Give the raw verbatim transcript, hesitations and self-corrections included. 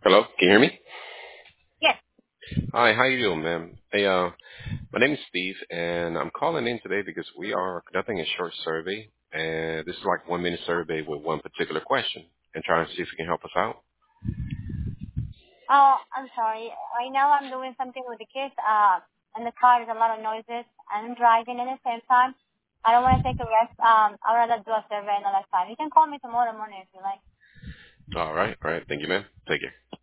Hello, can you hear me? Yes. Hi, how you doing, ma'am? Hey, uh, my name is Steve, and I'm calling in today because we are conducting a short survey, and this is like one minute survey with one particular question, and trying to see if you can help us out. Oh, I'm sorry. Right now I'm doing something with the kids. Uh, in the car there's a lot of noises, and I'm driving at the same time. I don't want to take a rest. Um, I'd rather do a survey another time. You can call me tomorrow morning if you like. All right, all right. Thank you, ma'am. Take care.